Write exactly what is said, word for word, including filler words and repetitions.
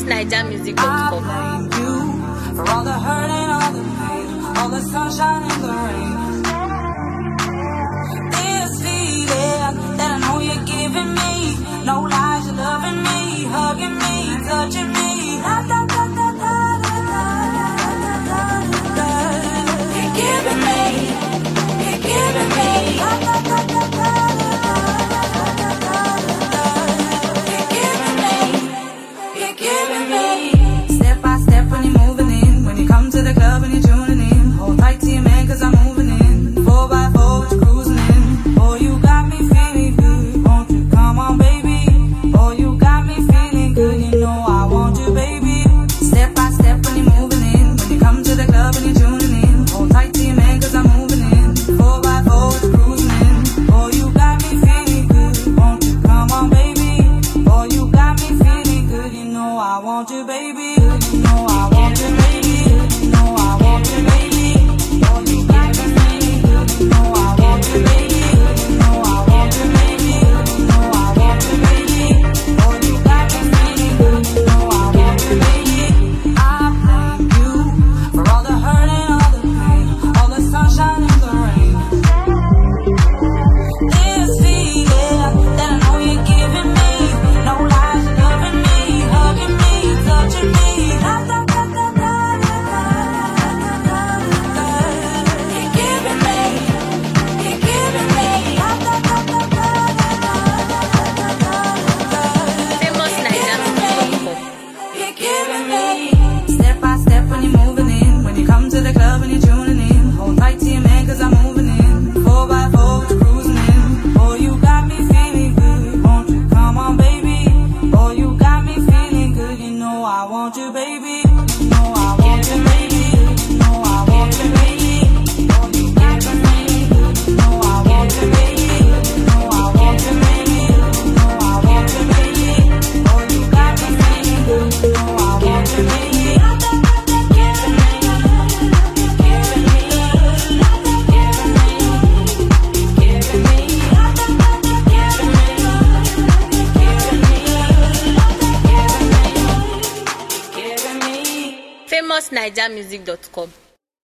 Niger Music dot com. I blame you for all the hurt and all the pain, all the sunshine and the rain. This feeling that I know you're giving me, no lies, you're loving me, hugging me, touching me. Da, da, da, da, da, da, da, da. You're giving me, you're giving me. Da, da, da, da, da, da, da, da. You're giving me, you're giving me. Step by step when you're moving in, when you come to the club and you're tuning in, hold tight to your man 'cause I'm moving in. Four by four, what you cruising in? Oh, you got me feeling good. Won't you come on, baby? Oh, you got me feeling good. You know I want you, baby. Step by step when you're moving in, when you come to the club and you're tuning in, hold tight to your man 'cause I'm moving in. Four by four, what you cruising in? Oh, you got me feeling good. Won't you come on, baby? Oh, you got me feeling good. You know I want you, baby. You know I want you, baby. You know I want you, baby. Oh, you got me feeling good. You know I want you, baby. You know I want you, baby. You know I want you, baby. Oh, you got me feeling good. You know I want you, baby. I blame you for all the hurt and all the pain, all the sunshine and the rain. This feeling that I know you're giving me, no lies, you're loving me, hugging me, touching me. Da, da, da, da, da, da, da, da, da. You're giving me, you're giving me. Da, da, da, da, da, da, da, da. Famous Niger Music dot com. You're giving me. Step by step when you're moving in, when you come to the club and you're tuning in, hold tight to your man 'cause I'm moving in. Four by four, what you cruising in? Oh, you got me feeling good. Won't you come on, baby? Oh, you got me feeling good. You know I want you, baby. You know I want you, baby. You know I want you, baby. Oh, you got me feeling good. You know I want you, baby. You know I want you, baby. You know I want you, baby. Oh, you got me feeling good. You know I want you, baby. Famous Niger Music dot com.